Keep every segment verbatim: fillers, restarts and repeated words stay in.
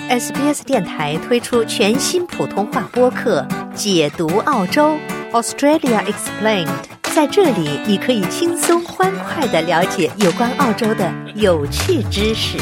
S B S 电台推出全新普通话播客《解读澳洲 Australia Explained》，在这里你可以轻松欢快地了解有关澳洲的有趣知识。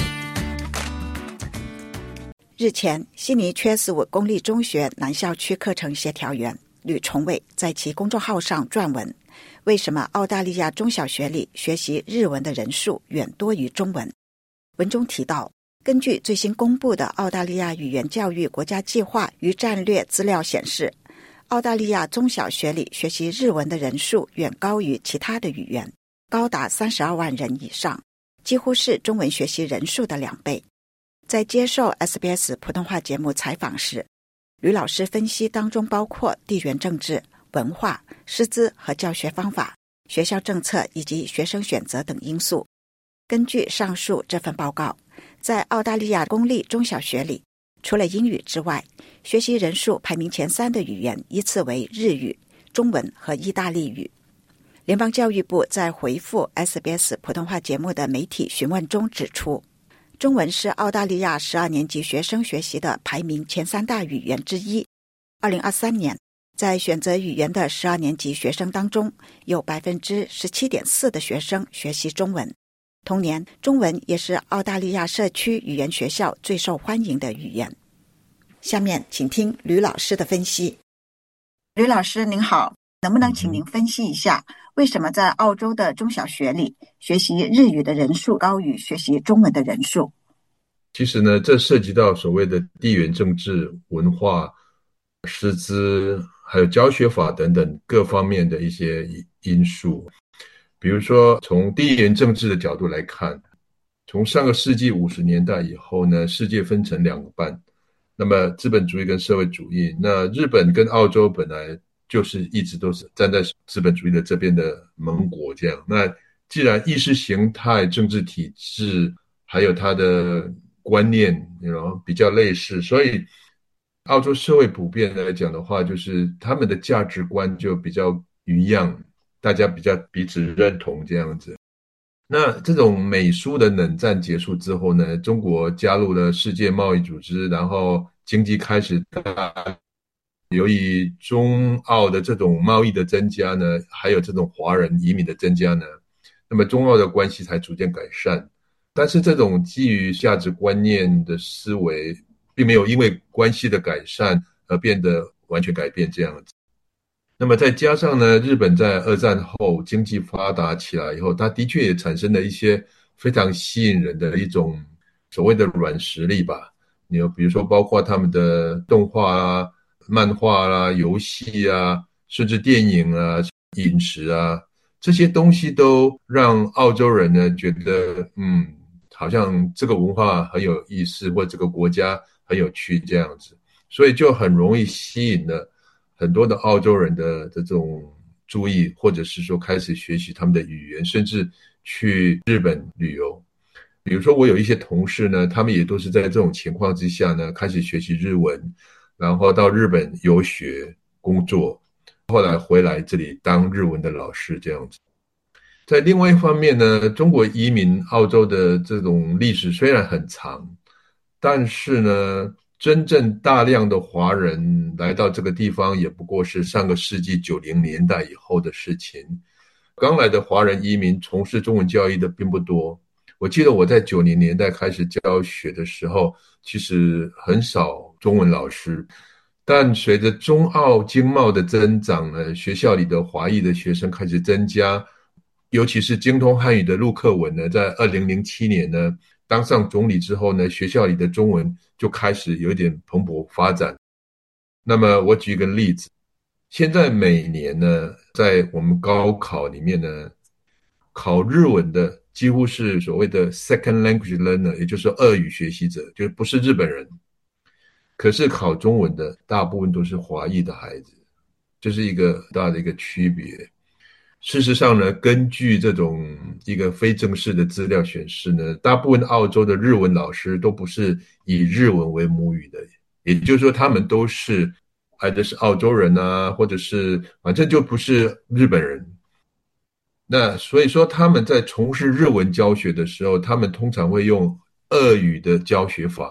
日前，悉尼缺斯伍公立中学南校区课程协调员吕崇伟在其公众号上撰文，为什么澳大利亚中小学里学习日文的人数远多于中文？文中提到，根据最新公布的澳大利亚语言教育国家计划与战略资料显示，澳大利亚中小学里学习日文的人数远高于其他的语言，高达三十二万人以上，几乎是中文学习人数的两倍。在接受 S B S 普通话节目采访时，吕老师分析当中包括地缘政治、文化、师资和教学方法、学校政策以及学生选择等因素。根据上述这份报告，在澳大利亚公立中小学里，除了英语之外，学习人数排名前三的语言依次为日语、中文和意大利语。联邦教育部在回复 S B S 普通话节目的媒体询问中指出，中文是澳大利亚十二年级学生学习的排名前三大语言之一。二零二三年，在选择语言的十二年级学生当中，有 百分之十七点四 的学生学习中文。同年，中文也是澳大利亚社区语言学校最受欢迎的语言。下面请听吕老师的分析。吕老师您好，能不能请您分析一下，为什么在澳洲的中小学里学习日语的人数高于学习中文的人数？ 其实呢，这涉及到所谓的地缘政治、文化、师资还有教学法等等各方面的一些因素。比如说从地缘政治的角度来看，从上个世纪五十年代以后呢，世界分成两个半，那么资本主义跟社会主义，那日本跟澳洲本来就是一直都是站在资本主义的这边的盟国这样。那既然意识形态、政治体制还有它的观念 you know, 比较类似，所以澳洲社会普遍来讲的话，就是他们的价值观就比较一样，大家比较彼此认同这样子。那这种美苏的冷战结束之后呢，中国加入了世界贸易组织，然后经济开始大，由于中澳的这种贸易的增加呢，还有这种华人移民的增加呢，那么中澳的关系才逐渐改善。但是这种基于价值观念的思维并没有因为关系的改善而变得完全改变这样子。那么再加上呢，日本在二战后经济发达起来以后，它的确也产生了一些非常吸引人的一种所谓的软实力吧。你比如说包括他们的动画啊、漫画啊、游戏啊，甚至电影啊、饮食啊，这些东西都让澳洲人呢觉得嗯，好像这个文化很有意思，或这个国家很有趣这样子，所以就很容易吸引了很多的澳洲人的这种注意，或者是说开始学习他们的语言，甚至去日本旅游。比如说我有一些同事呢，他们也都是在这种情况之下呢，开始学习日文，然后到日本游学工作，后来回来这里当日文的老师这样子。在另外一方面呢，中国移民澳洲的这种历史虽然很长，但是呢，真正大量的华人来到这个地方也不过是上个世纪九零年代以后的事情。刚来的华人移民从事中文教育的并不多。我记得我在九零年代开始教学的时候，其实很少中文老师，但随着中澳经贸的增长呢，学校里的华裔的学生开始增加，尤其是精通汉语的陆克文呢，在二零零七年呢当上总理之后呢，学校里的中文就开始有一点蓬勃发展。那么我举一个例子，现在每年呢，在我们高考里面呢，考日文的几乎是所谓的 second language learner， 也就是说俄语学习者，就不是日本人。可是考中文的大部分都是华裔的孩子，这是一个大的一个区别。事实上呢，根据这种一个非正式的资料显示呢，大部分澳洲的日文老师都不是以日文为母语的，也就是说他们都是either的是澳洲人啊，或者是反正就不是日本人。那所以说他们在从事日文教学的时候，他们通常会用俄语的教学法，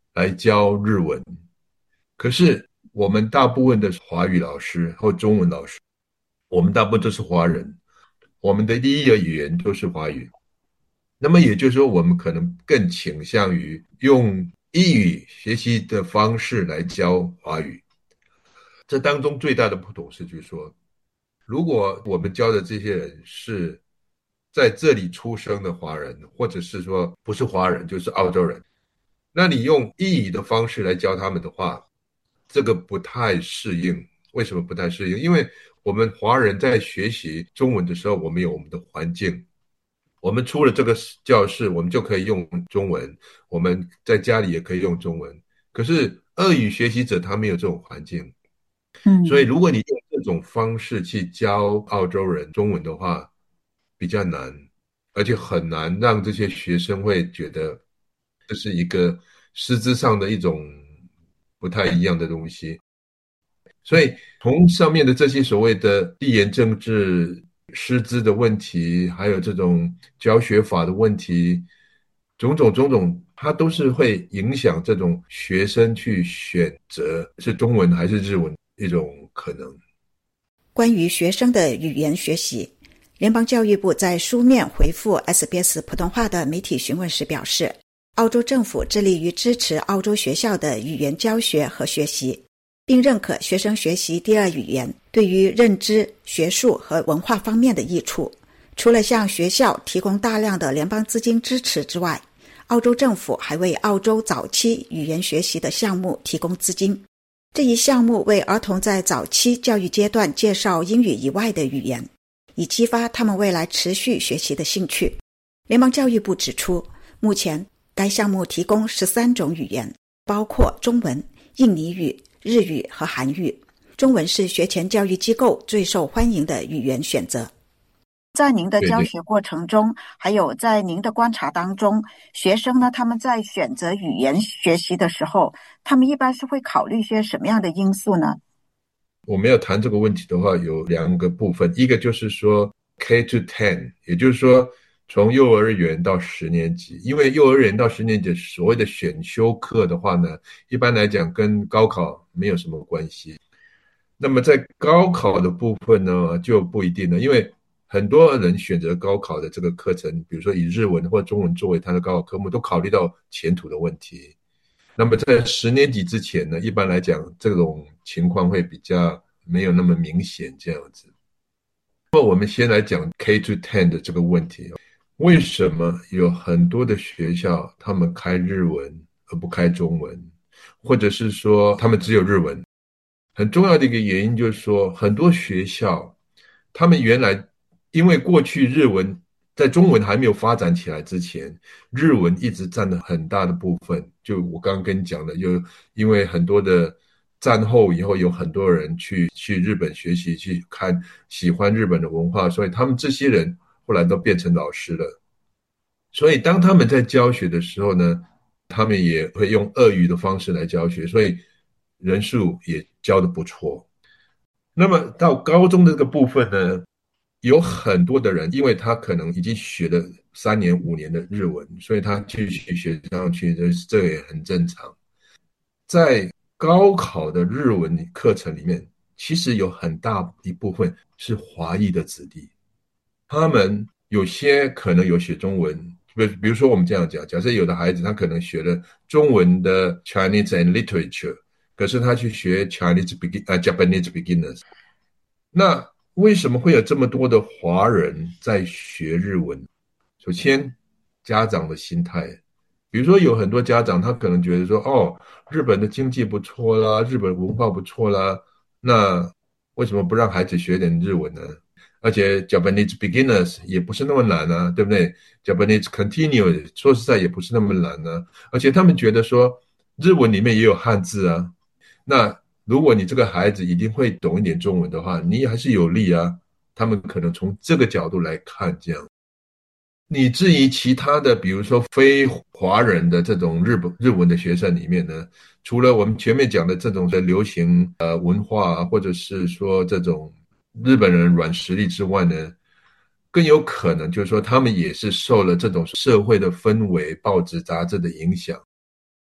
来教日文。可是我们大部分的华语老师或中文老师，我们大部分都是华人，我们的第一个语言都是华语。那么也就是说，我们可能更倾向于用英语学习的方式来教华语。这当中最大的不同是，就是说，如果我们教的这些人是在这里出生的华人，或者是说不是华人就是澳洲人，那你用英语的方式来教他们的话，这个不太适应。为什么不太适应？因为我们华人在学习中文的时候，我们有我们的环境，我们出了这个教室，我们就可以用中文，我们在家里也可以用中文。可是俄语学习者他没有这种环境，所以嗯如果你用这种方式去教澳洲人中文的话，比较难，而且很难让这些学生会觉得这是一个师资上的一种不太一样的东西。所以从上面的这些所谓的地缘政治、师资的问题，还有这种教学法的问题，种种种种，它都是会影响这种学生去选择是中文还是日文一种可能。 关于学生的语言学习，联邦教育部在书面回复 S B S 普通话的媒体询问时表示，澳洲政府致力于支持澳洲学校的语言教学和学习，并认可学生学习第二语言对于认知、学术和文化方面的益处。除了向学校提供大量的联邦资金支持之外，澳洲政府还为澳洲早期语言学习的项目提供资金。这一项目为儿童在早期教育阶段介绍英语以外的语言，以激发他们未来持续学习的兴趣。联邦教育部指出，目前该项目提供十三种语言，包括中文、印尼语、日语和韩语。中文是学前教育机构最受欢迎的语言选择。在您的教学过程中，还有在您的观察当中，学生呢，他们在选择语言学习的时候，他们一般是会考虑些什么样的因素呢？ 我们要谈这个问题的话，有两个部分，一个就是说 K to ten， 也就是说从幼儿园到十年级，因为幼儿园到十年级所谓的选修课的话呢，一般来讲跟高考没有什么关系。那么在高考的部分呢，就不一定了，因为很多人选择高考的这个课程，比如说以日文或中文作为他的高考科目，都考虑到前途的问题。那么在十年级之前呢，一般来讲这种情况会比较没有那么明显这样子。那么我们先来讲 K to ten 的这个问题，为什么有很多的学校他们开日文而不开中文，或者是说他们只有日文？很重要的一个原因就是说，很多学校他们原来因为过去日文在中文还没有发展起来之前，日文一直占了很大的部分。就我刚刚跟你讲的，就因为很多的战后以后有很多人去去日本学习，去看喜欢日本的文化，所以他们这些人后来都变成老师了。所以当他们在教学的时候呢，他们也会用俄语的方式来教学，所以人数也教得不错。那么到高中的这个部分呢，有很多的人，因为他可能已经学了三年五年的日文，所以他继续学上去，这这也很正常。在高考的日文课程里面，其实有很大一部分是华裔的子弟，他们有些可能有学中文，比比如说我们这样讲，假设有的孩子他可能学了中文的 Chinese and Literature， 可是他去学 Chinese begin 呃 Japanese beginners， 那为什么会有这么多的华人在学日文？首先，家长的心态，比如说有很多家长他可能觉得说，哦，日本的经济不错啦，日本文化不错啦，那为什么不让孩子学点日文呢？而且 Japanese beginners 也不是那么难啊，对不对？ Japanese continuous 说实在也不是那么难啊，而且他们觉得说日文里面也有汉字啊，那如果你这个孩子一定会懂一点中文的话，你还是有利啊，他们可能从这个角度来看这样。你至于其他的比如说非华人的这种日本日文的学生里面呢，除了我们前面讲的这种的流行呃文化，或者是说这种日本人软实力之外呢，更有可能就是说他们也是受了这种社会的氛围、报纸杂志的影响。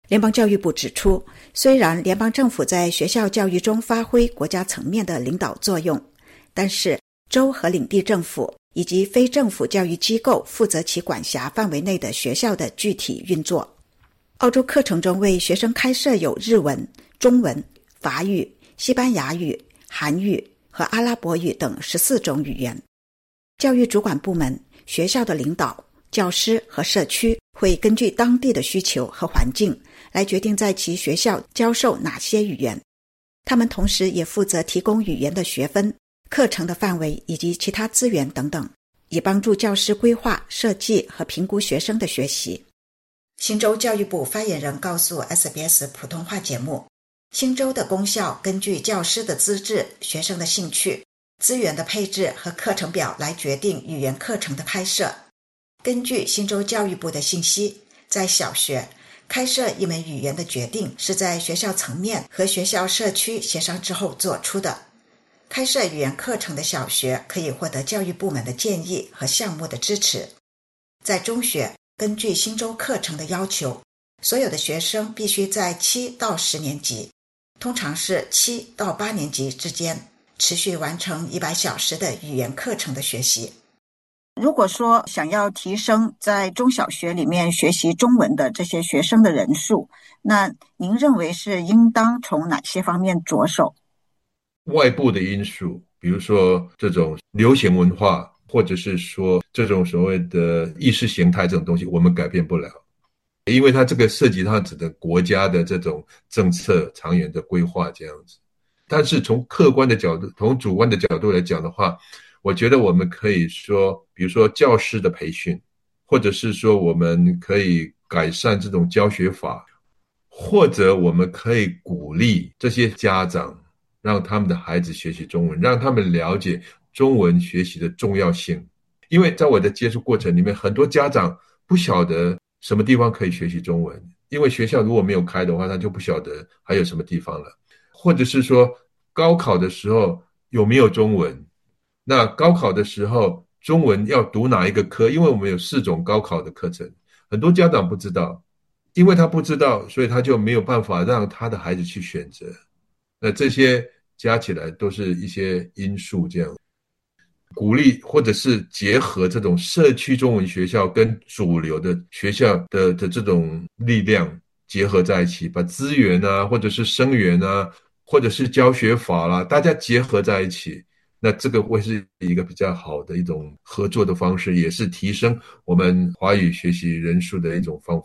联邦教育部指出，虽然联邦政府在学校教育中发挥国家层面的领导作用，但是州和领地政府以及非政府教育机构负责其管辖范围内的学校的具体运作。澳洲课程中为学生开设有日文、中文、法语、西班牙语、韩语和阿拉伯语等十四种语言。教育主管部门、学校的领导、教师和社区会根据当地的需求和环境来决定在其学校教授哪些语言。他们同时也负责提供语言的学分、课程的范围以及其他资源等等，以帮助教师规划、设计和评估学生的学习。新州教育部发言人告诉 S B S 普通话节目，新州的公校根据教师的资质、学生的兴趣、资源的配置和课程表来决定语言课程的开设。根据新州教育部的信息，在小学开设一门语言的决定是在学校层面和学校社区协商之后做出的。开设语言课程的小学可以获得教育部门的建议和项目的支持。在中学，根据新州课程的要求，所有的学生必须在七到十年级，通常是七到八年级之间，持续完成一百小时的语言课程的学习。如果说想要提升在中小学里面学习中文的这些学生的人数，那您认为是应当从哪些方面着手？ 外部的因素，比如说这种流行文化，或者是说这种所谓的意识形态这种东西，我们改变不了，因为它这个涉及到指的国家的这种政策长远的规划这样子。但是从客观的角度，从主观的角度来讲的话，我觉得我们可以说，比如说教师的培训，或者是说我们可以改善这种教学法，或者我们可以鼓励这些家长让他们的孩子学习中文，让他们了解中文学习的重要性。因为在我的接触过程里面，很多家长不晓得什么地方可以学习中文，因为学校如果没有开的话，他就不晓得还有什么地方了。或者是说高考的时候有没有中文，那高考的时候中文要读哪一个科，因为我们有四种高考的课程，很多家长不知道，因为他不知道，所以他就没有办法让他的孩子去选择。那这些加起来都是一些因素，这样鼓励或者是结合这种社区中文学校跟主流的学校的的这种力量结合在一起，把资源啊，或者是生源啊，或者是教学法啦，大家结合在一起，那这个会是一个比较好的一种合作的方式，也是提升我们华语学习人数的一种方法。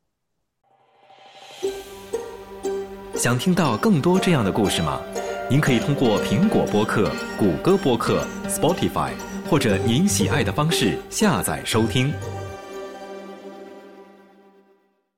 想听到更多这样的故事吗？您可以通过苹果播客、谷歌播客、Spotify 或者您喜爱的方式下载收听。